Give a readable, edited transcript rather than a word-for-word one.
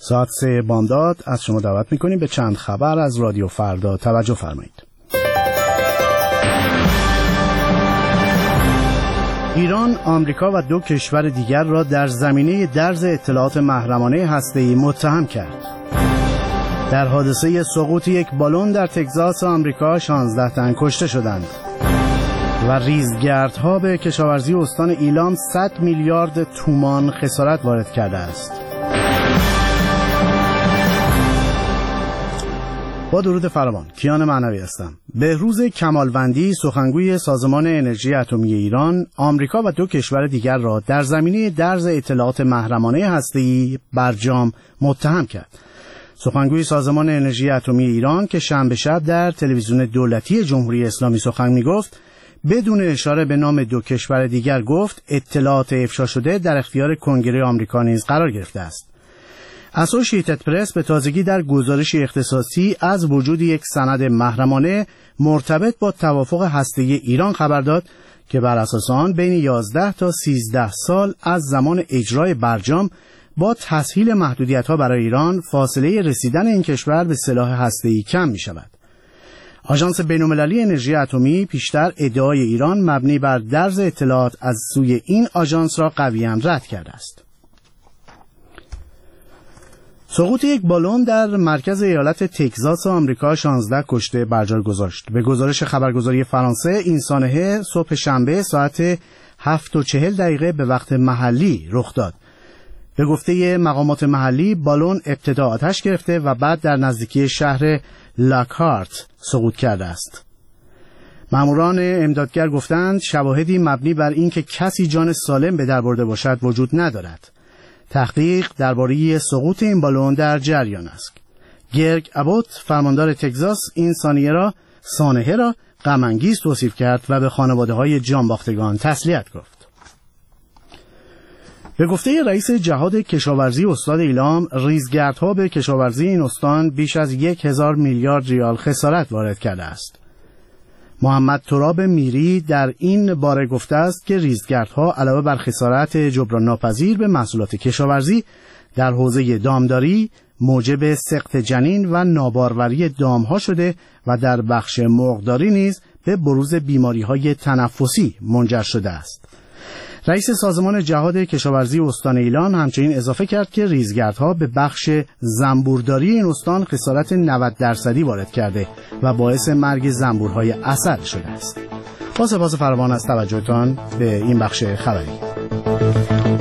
ساعت 3 بامداد از شما دعوت میکنیم به چند خبر از رادیو فردا توجه فرمایید. ایران، آمریکا و 2 کشور دیگر را در زمینه درز اطلاعات محرمانه هسته‌ای متهم کرد. در حادثه سقوط یک بالون در تگزاس آمریکا 16 تن کشته شدند و ریزگردها به کشاورزی استان ایلام 100 میلیارد تومان خسارت وارد کرده است. با درود فراوان، کیان معنوی هستم. بهروز کمالوندی، سخنگوی سازمان انرژی اتمی ایران، آمریکا و 2 کشور دیگر را در زمینه درز اطلاعات محرمانه هسته‌ای برجام متهم کرد. سخنگوی سازمان انرژی اتمی ایران که شنبه شب در تلویزیون دولتی جمهوری اسلامی سخن می‌گفت، بدون اشاره به نام 2 کشور دیگر گفت اطلاعات افشا شده در اختیار کنگره آمریکا نیز قرار گرفته است. اسوشییتد پرس به تازگی در گزارشی اختصاصی از وجود یک سند محرمانه مرتبط با توافق هسته‌ای ایران خبر داد که بر اساس آن بین 11 تا 13 سال از زمان اجرای برجام با تسهیل محدودیت‌ها برای ایران فاصله رسیدن این کشور به سلاح هسته‌ای کم می‌شود. آژانس بین‌المللی انرژی اتمی پیشتر ادعای ایران مبنی بر درز اطلاعات از سوی این آژانس را قویاً رد کرده است. سقوط یک بالون در مرکز ایالت تگزاس آمریکا 16 کشته برجا گذاشت. به گزارش خبرگزاری فرانسه، این سانحه صبح شنبه ساعت 7:40 به وقت محلی رخ داد. به گفته مقامات محلی، بالون ابتدا آتش گرفته و بعد در نزدیکی شهر لاکهارت سقوط کرده است. ماموران امدادگر گفتند شواهدی مبنی بر اینکه کسی جان سالم به در برده باشد وجود ندارد. تحقیق درباره سقوط این بالون در جریان است. گرگ ابوت، فرماندار تگزاس، این سانحه را غم‌انگیز توصیف کرد و به خانواده‌های جانباختگان تسلیت گفت. به گفته رئیس جهاد کشاورزی استان ایلام، ریزگردها به کشاورزی این استان بیش از 1000 میلیارد ریال خسارت وارد کرده است. محمد تراب میری در این باره گفته است که ریزگردها علاوه بر خسارت جبران ناپذیر به محصولات کشاورزی در حوزه دامداری موجب سقط جنین و ناباروری دامها شده و در بخش مرغداری نیز به بروز بیماری‌های تنفسی منجر شده است. رئیس سازمان جهاد کشاورزی استان ایلام همچنین اضافه کرد که ریزگردها به بخش زنبورداری این استان خسارت 90% وارد کرده و باعث مرگ زنبورهای عسل شده است. با سپاس فراوان از توجهتان به این بخش خبری.